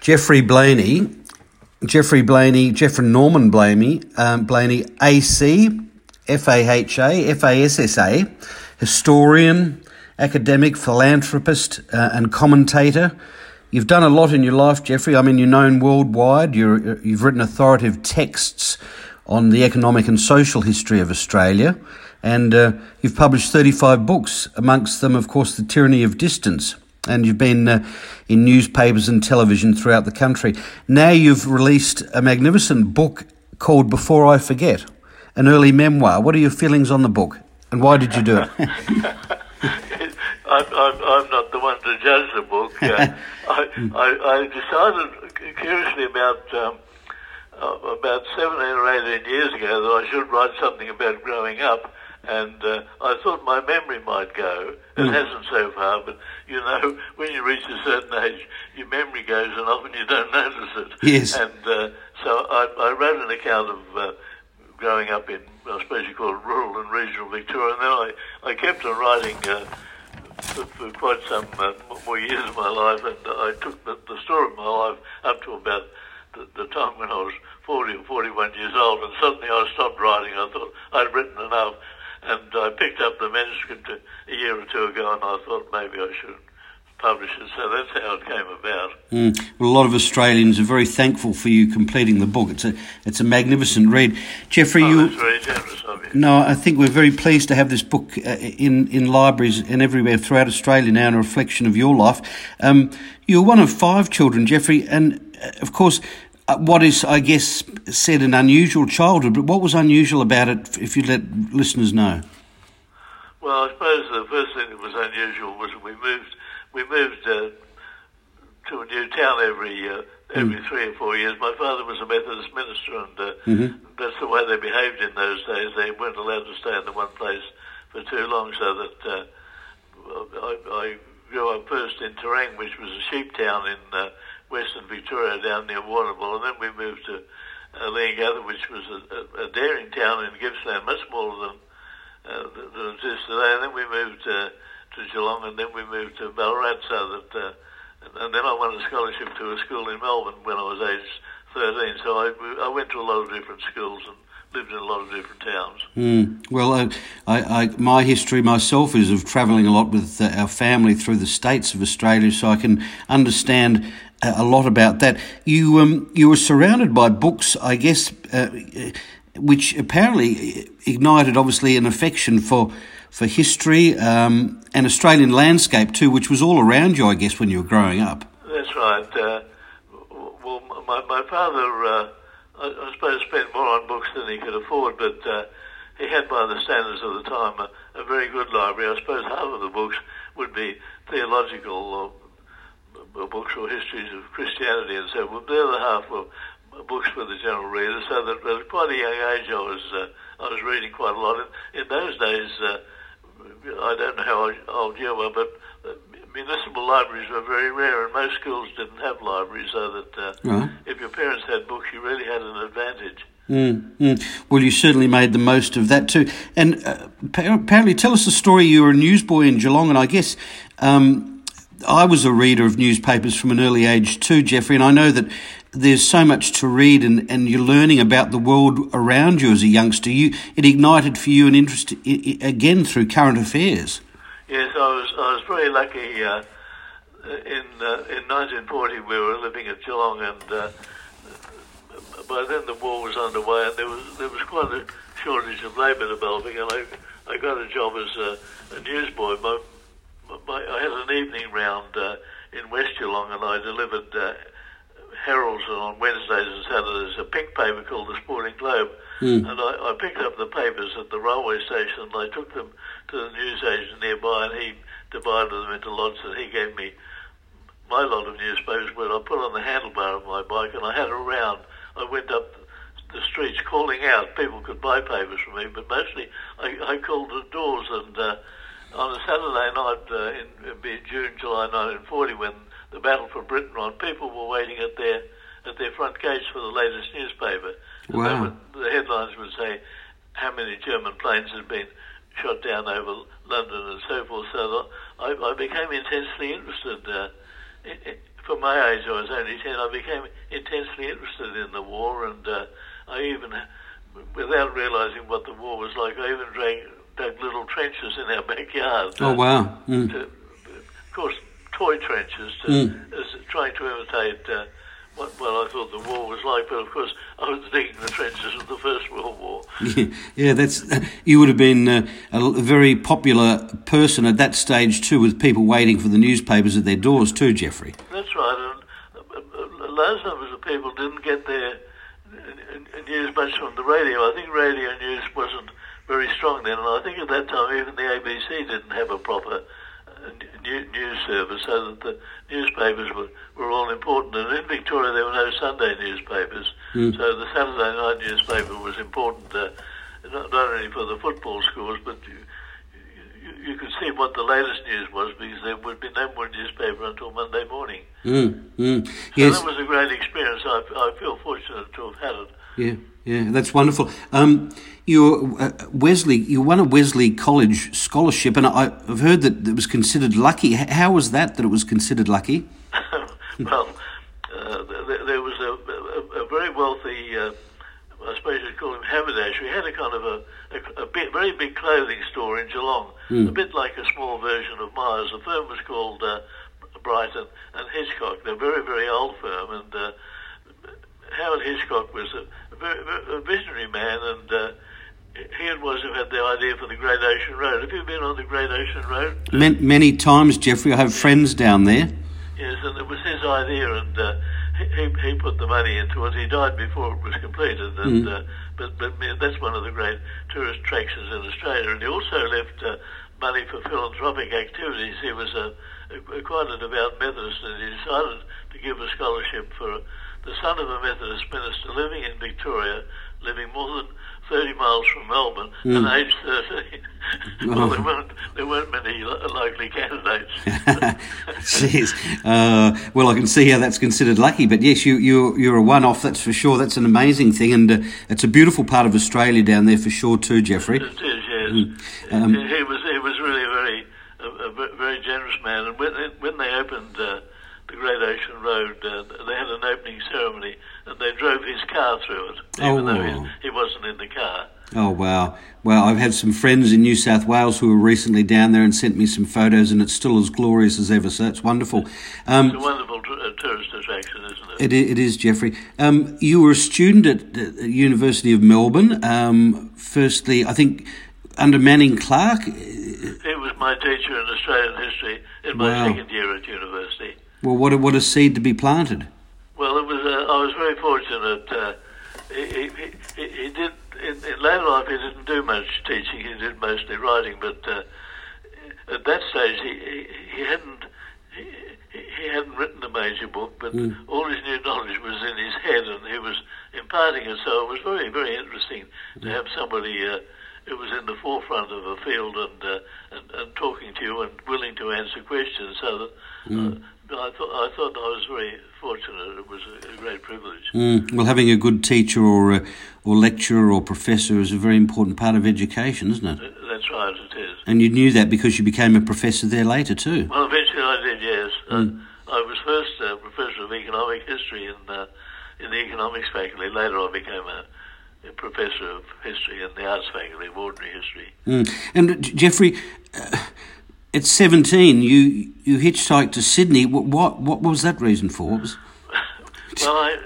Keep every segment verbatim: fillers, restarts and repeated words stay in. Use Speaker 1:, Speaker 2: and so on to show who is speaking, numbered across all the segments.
Speaker 1: Geoffrey Blainey, Geoffrey Blainey, Geoffrey Norman Blainey, um, Blainey, A C, F A H A, F A S S A, historian, academic, philanthropist, uh, and commentator. You've done a lot in your life, Geoffrey. I mean, you're known worldwide. You're, you've written authoritative texts on the economic and social history of Australia, and uh, you've published thirty-five books, amongst them, of course, The Tyranny of Distance, and you've been uh, in newspapers and television throughout the country. Now you've released a magnificent book called Before I Forget, an early memoir. What are your feelings on the book, and why did you do it?
Speaker 2: I'm, I'm, I'm not the one to judge the book. Uh, I, I, I decided curiously about um, uh, about seventeen or eighteen years ago that I should write something about growing up, and uh, I thought my memory might go. It mm. hasn't so far, but you know, when you reach a certain age, your memory goes, and often you don't notice it.
Speaker 1: Yes.
Speaker 2: And uh, so I, I wrote an account of uh, growing up in, I suppose you call it rural and regional Victoria, and then I, I kept on writing uh, for, for quite some uh, more years of my life, and I took the, the story of my life up to about the, the time when I was forty or forty-one years old, and suddenly I stopped writing. I thought I'd written enough, and I picked up the manuscript a, a year or two ago, and I thought maybe I should publish it. So that's how it came about.
Speaker 1: Mm. Well, a lot of Australians are very thankful for you completing the book. It's a it's a magnificent read. Geoffrey,
Speaker 2: oh,
Speaker 1: you...
Speaker 2: that's very generous of you.
Speaker 1: No, I think we're very pleased to have this book uh, in, in libraries and everywhere throughout Australia now, and a reflection of your life. Um, you're one of five children, Geoffrey, and uh, of course, uh, what is, I guess, said an unusual childhood, but what was unusual about it, if you'd let listeners know?
Speaker 2: Well, I suppose the first thing that was unusual was we moved we moved uh, to a new town every uh, every mm. three or four years. My father was a Methodist minister, and uh, mm-hmm. that's the way they behaved in those days. They weren't allowed to stay in the one place for too long, so that uh, I, I grew up first in Terang, which was a sheep town in uh, western Victoria down near Warrnambool, and then we moved to uh, Leongatha, which was a, a, a dairying town in Gippsland, much smaller than, uh, than it is today. And then we moved uh, to Geelong, and then we moved to Ballarat, so that, uh, and then I won a scholarship to a school in Melbourne when I was age thirteen, so I, I went to a lot of different schools and lived in a lot of different towns.
Speaker 1: Mm. Well, uh, I, I, my history myself is of travelling a lot with uh, our family through the states of Australia, so I can understand uh, a lot about that. You, um, you were surrounded by books, I guess, uh, which apparently ignited, obviously, an affection for for history um, and Australian landscape too, which was all around you, I guess, when you were growing up.
Speaker 2: That's right. Uh, well, my, my father, uh, I, I suppose, spent more on books than he could afford, but uh, he had, by the standards of the time, a, a very good library. I suppose half of the books would be theological or, or books or histories of Christianity, and so well, the other half were books for the general reader. So that at quite a young age, I was uh, I was reading quite a lot. In, in those days, uh, I don't know how old you were, but municipal libraries were very rare, and most schools didn't have libraries, so that uh, right. if your parents had books, you really had an advantage.
Speaker 1: Mm, mm. Well, you certainly made the most of that too. And uh, apparently, tell us the story. You were a newsboy in Geelong, and I guess um, I was a reader of newspapers from an early age too, Geoffrey, and I know that there's so much to read, and, and you're learning about the world around you as a youngster. You, it ignited for you an interest I- I, again through current affairs.
Speaker 2: Yes, I was I was very lucky. Uh, in uh, in nineteen forty, we were living at Geelong, and uh, by then the war was underway, and there was there was quite a shortage of labour developing, and I I got a job as a, a newsboy. My, my, I had an evening round uh, in West Geelong, and I delivered Uh, Heralds on Wednesdays and Saturdays, a pink paper called the Sporting Globe, mm. and I, I picked up the papers at the railway station, and I took them to the newsagent nearby, and he divided them into lots, and he gave me my lot of newspapers, where I put on the handlebar of my bike, and I had a round. I went up the streets calling out. People could buy papers from me, but mostly I, I called the doors, and uh, on a Saturday night uh, in, in June, July nineteen forty, when the battle for Britain on, people were waiting at their at their front gates for the latest newspaper. And
Speaker 1: wow.
Speaker 2: would, the headlines would say how many German planes had been shot down over London and so forth. So I, I became intensely interested. Uh, it, it, for from my age, I was only ten, I became intensely interested in the war, and uh, I even, without realising what the war was like, I even drank, dug little trenches in our backyard.
Speaker 1: Oh,
Speaker 2: uh,
Speaker 1: wow. Mm.
Speaker 2: To, of course, toy trenches, to,
Speaker 1: Mm.
Speaker 2: as, trying to imitate uh, what, what I thought the war was like, but of course I was digging the trenches of the First World War.
Speaker 1: Yeah, yeah, that's you would have been uh, a, a very popular person at that stage too, with people waiting for the newspapers at their doors too, Geoffrey.
Speaker 2: That's right, and uh, large numbers of people didn't get their news much from the radio. I think radio news wasn't very strong then, and I think at that time even the A B C didn't have a proper news service, so that the newspapers were, were all important. And in Victoria there were no Sunday newspapers, mm. so the Saturday night newspaper was important, uh, not, not only for the football scores, but you, you, you could see what the latest news was, because there would be no more newspaper until Monday morning.
Speaker 1: Mm. Mm.
Speaker 2: So
Speaker 1: yes.
Speaker 2: that was a great experience. I, I feel fortunate to have had it.
Speaker 1: Yeah, yeah, that's wonderful. Um, you're uh, Wesley. You won a Wesley College scholarship, and I, I've heard that it was considered lucky. How was that? That it was considered lucky?
Speaker 2: Well, uh, there, there was a, a, a very wealthy, uh, I suppose you'd call him haberdasher. He had a kind of a, a, a bit, very big clothing store in Geelong, mm. a bit like a small version of Myers. The firm was called uh, Brighton and Hitchcock. They're a very, very old firm, and uh, Howard Hitchcock was a, a, very, a visionary man, and uh, he it was who had the idea for the Great Ocean Road. Have you been on the Great Ocean Road?
Speaker 1: Many, many times, Geoffrey. I have friends down there.
Speaker 2: Yes, and it was his idea, and uh, he, he put the money into it. He died before it was completed, and mm. uh, but, but that's one of the great tourist attractions in Australia. And he also left uh, money for philanthropic activities. He was a, a, quite a devout Methodist, and he decided to give a scholarship for the son of a Methodist minister living in Victoria, living more than thirty miles from Melbourne, mm. and age thirteen. Well, oh. there weren't there weren't many likely candidates.
Speaker 1: Jeez. Uh, well, I can see how that's considered lucky, but yes, you you're, you're a one-off. That's for sure. That's an amazing thing, and uh, it's a beautiful part of Australia down there for sure too, Geoffrey.
Speaker 2: It is, yes.
Speaker 1: Mm. Um,
Speaker 2: he was he was really a very a, a very generous man, and when when they opened Uh, the Great Ocean Road, uh, they had an opening ceremony, and they drove his car through it, even
Speaker 1: oh.
Speaker 2: though he, he wasn't in the car.
Speaker 1: Oh, wow. Well, I've had some friends in New South Wales who were recently down there and sent me some photos, and it's still as glorious as ever, so it's wonderful. Um,
Speaker 2: it's a wonderful t- uh, tourist attraction, isn't it?
Speaker 1: It, it is, Geoffrey. Um, you were a student at the University of Melbourne. Um, firstly, I think under Manning Clark.
Speaker 2: He was my teacher in Australian history in my
Speaker 1: wow.
Speaker 2: second year at university.
Speaker 1: Well, what a, what a seed to be planted.
Speaker 2: Well, it was. Uh, I was very fortunate. Uh, he, he, he, he did in, in later life. He didn't do much teaching. He did mostly writing. But uh, at that stage, he he, he hadn't he, he hadn't written a major book. But mm. all his new knowledge was in his head, and he was imparting it. So it was very very interesting mm. to have somebody uh, who was in the forefront of a field and, uh, and and talking to you and willing to answer questions. So that. Mm. Uh, I thought I thought I was very fortunate. It was a, a great privilege.
Speaker 1: Mm. Well, having a good teacher or a, or lecturer or professor is a very important part of education, isn't it?
Speaker 2: That's right, it is.
Speaker 1: And you knew that because you became a professor there later too.
Speaker 2: Well, eventually I did, yes.
Speaker 1: Mm.
Speaker 2: Uh, I was first uh, professor of economic history in uh, in the economics faculty. Later I became a, a professor of history in the arts faculty of ordinary history.
Speaker 1: Mm. And uh, Geoffrey. Uh, At seventeen, you you hitchhiked to Sydney. What what, what was that reason for? What was...
Speaker 2: Well, I,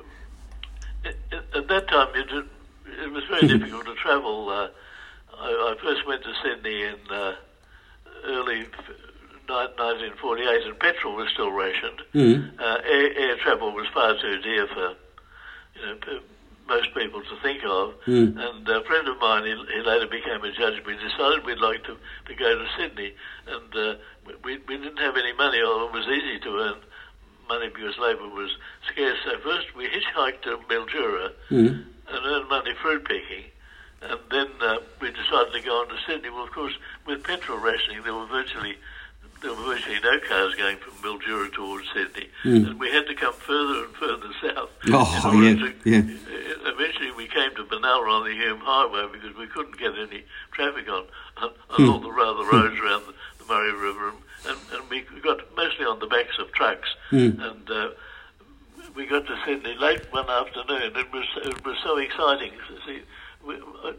Speaker 2: at that time it, it was very difficult to travel. Uh, I, I first went to Sydney in uh, early nineteen forty-eight, and petrol was still rationed. Mm. Uh, air, air travel was far too dear for you know. most people to think of, mm. and a friend of mine, he, he later became a judge. We decided we'd like to, to go to Sydney, and uh, we, we didn't have any money, although it was easy to earn money because labour was scarce. So first we hitchhiked to Mildura mm. and earned money fruit picking, and then uh, we decided to go on to Sydney. Well, of course, with petrol rationing, there were virtually there were virtually no cars going from Mildura towards Sydney, mm. and we had to come further and further south.
Speaker 1: Oh, yeah,
Speaker 2: to,
Speaker 1: yeah.
Speaker 2: Eventually we came to Benalla on the Hume Highway because we couldn't get any traffic on, on, on all the rather roads around the, the Murray River, and and, and we got mostly on the backs of trucks,
Speaker 1: mm.
Speaker 2: and uh, we got to Sydney late one afternoon. It was it was so exciting. See, we, I,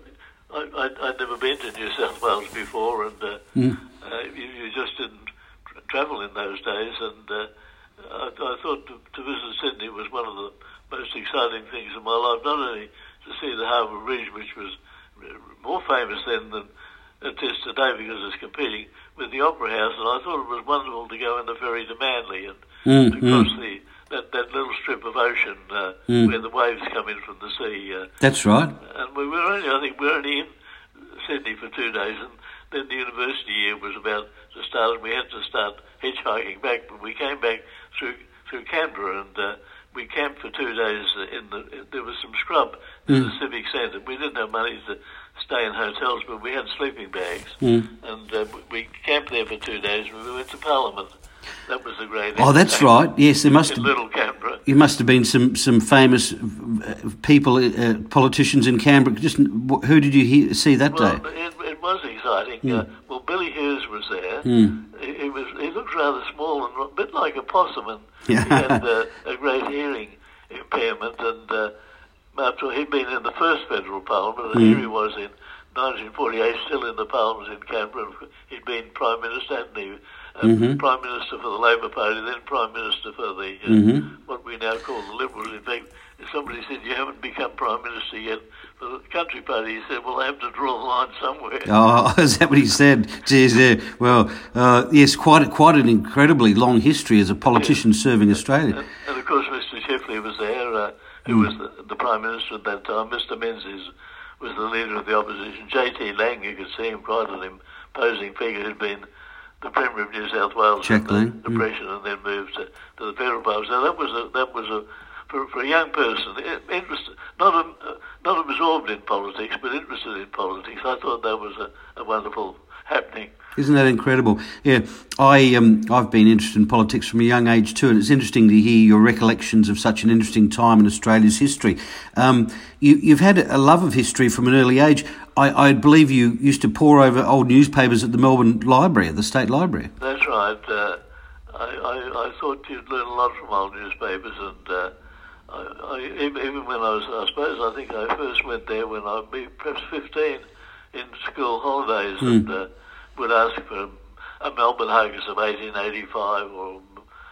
Speaker 2: I, I'd never been to New South Wales before, and uh,
Speaker 1: mm.
Speaker 2: uh, you, you just didn't tra- travel in those days. And uh, I, I thought to, to visit Sydney was one of the most exciting things in my life. Not only to see the Harbour Bridge, which was more famous then than it is today because it's competing with the Opera House, and I thought it was wonderful to go in the ferry to Manly and
Speaker 1: mm,
Speaker 2: to cross
Speaker 1: mm.
Speaker 2: the that, that little strip of ocean uh,
Speaker 1: mm.
Speaker 2: where the waves come in from the sea. Uh,
Speaker 1: That's right.
Speaker 2: And we were only, I think, we were only in Sydney for two days, and then the university year was about to start, and we had to start hitchhiking back. But we came back through through Canberra, and uh, we camped for two days. In the in, there was some scrub in
Speaker 1: mm.
Speaker 2: the civic centre. We didn't have money to stay in hotels, but we had sleeping bags,
Speaker 1: mm.
Speaker 2: and uh, we camped there for two days. And we went to Parliament. That was a great.
Speaker 1: Oh, that's right. Yes, there must
Speaker 2: in
Speaker 1: have.
Speaker 2: Little Canberra.
Speaker 1: You must have been some some famous uh, people, uh, politicians in Canberra. Just who did you hear, see that
Speaker 2: well,
Speaker 1: day?
Speaker 2: It, it was exciting.
Speaker 1: Mm.
Speaker 2: Uh, well, Billy Hughes was there.
Speaker 1: Mm.
Speaker 2: He, he was. He looked rather small and a bit like a possum, and
Speaker 1: Yeah.
Speaker 2: he had uh, a great hearing impairment. And uh, after he'd been in the first federal parliament, and
Speaker 1: Mm.
Speaker 2: here he was in nineteen forty-eight, still in the parliament in Canberra. He'd been prime minister, hadn't he? Uh,
Speaker 1: Mm-hmm.
Speaker 2: Prime Minister for the Labor Party, then Prime Minister for the uh,
Speaker 1: Mm-hmm.
Speaker 2: what we now call the Liberals. In fact, somebody said, "You haven't become Prime Minister yet." For the Country Party, he said, "Well, I have to draw the line somewhere."
Speaker 1: Oh, is that what he said? Jeez, yeah. Well, uh, yes, quite a, quite an incredibly long history as a politician yes. serving Australia.
Speaker 2: And, and of course, Mister Chifley was there, uh, who mm. was the, the Prime Minister at that time. Mister Menzies was the leader of the opposition. J T Lang, you could see him, quite an imposing figure, who'd been the Premier of New South Wales
Speaker 1: Jack
Speaker 2: in the
Speaker 1: Lang.
Speaker 2: Depression, mm. and then moved to, to the federal parliament. So that was a that was a for, for a young person, interested, not a, not absorbed in politics, but interested in politics. I thought that was a, a wonderful happening.
Speaker 1: Isn't that incredible? Yeah, I um I've been interested in politics from a young age too, and it's interesting to hear your recollections of such an interesting time in Australia's history. Um, you you've had a love of history from an early age. I, I believe you used to pore over old newspapers at the Melbourne Library, at the State Library.
Speaker 2: That's right. Uh, I, I I thought you'd learn a lot from old newspapers, and uh, I, I even, even when I was, I suppose I think I first went there when I was perhaps fifteen in school holidays, mm. and uh, would ask for a Melbourne Argus of eighteen eighty-five or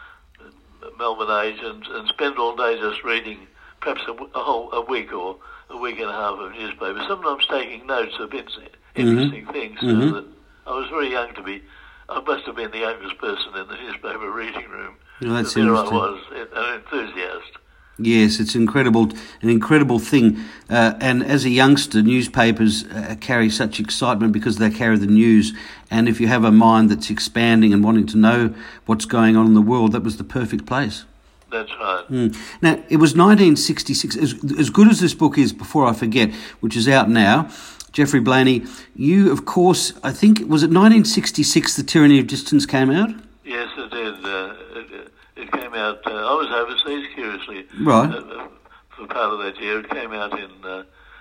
Speaker 2: Melbourne Age, and, and spend all day just reading perhaps a, a whole a week or a week and a half of newspapers, sometimes taking notes of interesting mm-hmm. things. So
Speaker 1: mm-hmm.
Speaker 2: that I was very young to be, I must have been the youngest person in the newspaper reading room.
Speaker 1: Well, that's
Speaker 2: so there I
Speaker 1: interesting.
Speaker 2: was, an enthusiast.
Speaker 1: Yes, it's incredible, an incredible thing. Uh, and as a youngster, newspapers uh, carry such excitement because they carry the news. And if you have a mind that's expanding and wanting to know what's going on in the world, that was the perfect place.
Speaker 2: That's right.
Speaker 1: Mm. Now, it was nineteen sixty-six. As, as good as this book is, before I forget, which is out now, Geoffrey Blainey, you, of course, I think, was it nineteen sixty-six The Tyranny of Distance came out?
Speaker 2: Yes, it did. Uh, it, it came out, uh, I was overseas, curiously,
Speaker 1: right.
Speaker 2: uh, for part of that year. It came out in, uh,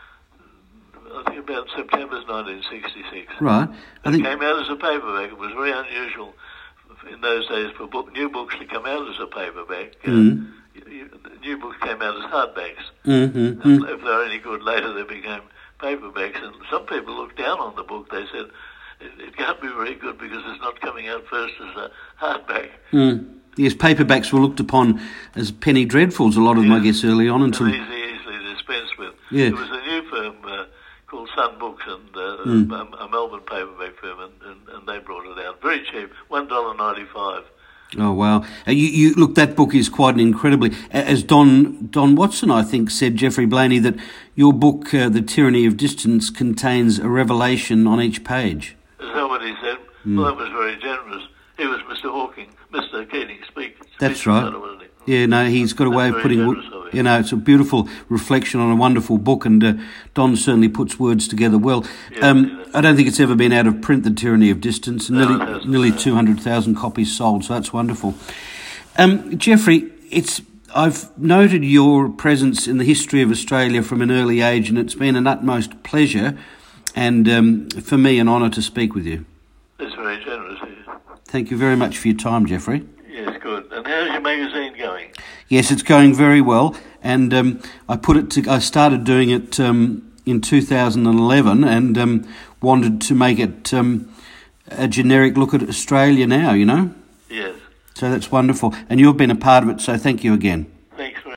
Speaker 2: I think, about September nineteen sixty-six.
Speaker 1: Right. I
Speaker 2: it
Speaker 1: think...
Speaker 2: came out as a paperback. It was very unusual in those days for book, new books to come out as a paperback.
Speaker 1: Mm.
Speaker 2: Uh, you, new books came out as hardbacks.
Speaker 1: Mm-hmm.
Speaker 2: And if they were any good later, they became paperbacks. And some people looked down on the book. They said, it, it can't be very good because it's not coming out first as a hardback.
Speaker 1: Mm. Yes, paperbacks were looked upon as penny dreadfuls, a lot of them,
Speaker 2: yes.
Speaker 1: I guess, early on. Until...
Speaker 2: And easily, easily dispensed with.
Speaker 1: Yeah.
Speaker 2: There was a new firm uh, called Sun Books, and uh,
Speaker 1: mm.
Speaker 2: a, a Melbourne paperback firm, and, and, and they brought it out. Very cheap, one dollar ninety-five.
Speaker 1: Oh, wow. Uh, you, you look, that book is quite an incredibly... As Don Don Watson, I think, said, Geoffrey Blainey, that your book, uh, The Tyranny of Distance, contains a revelation on each page.
Speaker 2: Is that what he said? Mm. Well, that was very generous. He was Mister Hawking, Mister Keating speak.
Speaker 1: That's right.
Speaker 2: Wasn't he?
Speaker 1: Yeah, no, he's got a
Speaker 2: That's
Speaker 1: way of putting...
Speaker 2: Of
Speaker 1: you know, it's a beautiful reflection on a wonderful book, and uh, Don certainly puts words together well.
Speaker 2: Yes,
Speaker 1: um,
Speaker 2: yes.
Speaker 1: I don't think it's ever been out of print, The Tyranny of Distance.
Speaker 2: No,
Speaker 1: nearly nearly two hundred thousand copies sold, so that's wonderful. Um, Geoffrey, it's I've noted your presence in the history of Australia from an early age, and it's been an utmost pleasure, and um, for me an honour to speak with you.
Speaker 2: It's very generous of you.
Speaker 1: Thank you very much for your time, Jeffrey.
Speaker 2: Yes, good. And how's your magazine going?
Speaker 1: Yes, it's going very well, and um, I put it to. I started doing it um, in two thousand eleven, and um, wanted to make it um, a generic look at Australia now. You know.
Speaker 2: Yes.
Speaker 1: So that's wonderful, and you've been a part of it. So thank you again.